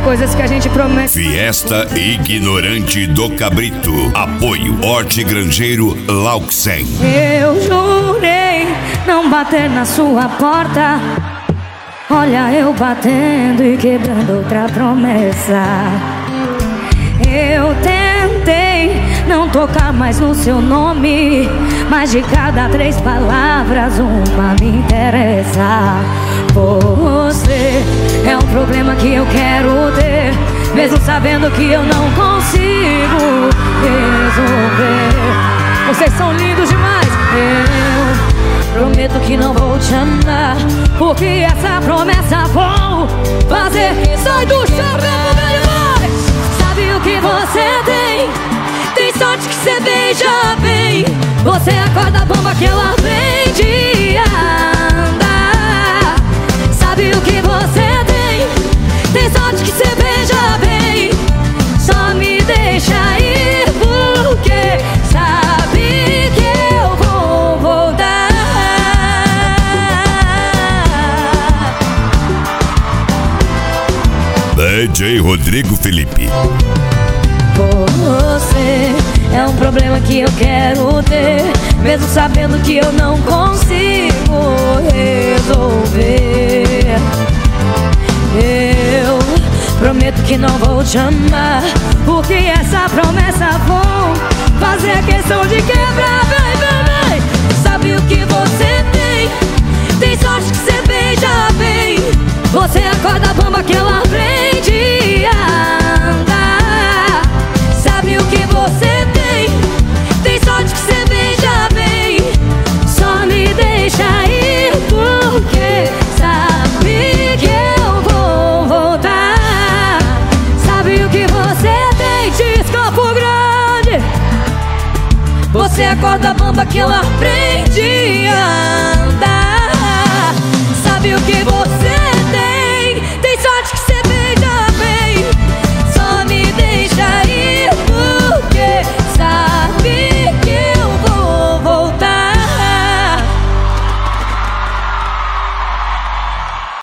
coisas que a gente promete. Fiesta Ignorante do Cabrito. Apoio Horti Grangeiro Lauxen. Eu jurei não bater na sua porta. Olha eu batendo e quebrando outra promessa. Eu tentei não tocar mais no seu nome, mas de cada 3 palavras uma me interessa. Você é um problema que eu quero ter, mesmo sabendo que eu não consigo resolver. Vocês são lindos demais. Eu prometo que não vou te amar, porque essa promessa vou fazer. Sai do chão, meu demais. Sabe o que você tem? Tem sorte que você beija bem. Você é a corda bamba que ela aprende a andar. Sabe o que você tem? Tem sorte que você beija bem. Só me deixa ir porque sabe que eu vou voltar. DJ Rodrigo Felipe. Você é um problema que eu quero ter, mesmo sabendo que eu não consigo resolver. Eu prometo que não vou te amar, porque essa promessa vou fazer questão de quebrar. Vem, vem, vem. Sabe o que você tem? Tem sorte que você beija bem. Você é a corda bamba que ela aprende a andar. Sabe o que você tem? Tem sorte que você beija bem. Só me deixa ir porque sabe que eu vou voltar. Sabe o que você tem? Diz Campo Grande. Você é a corda bamba que ela aprende a andar.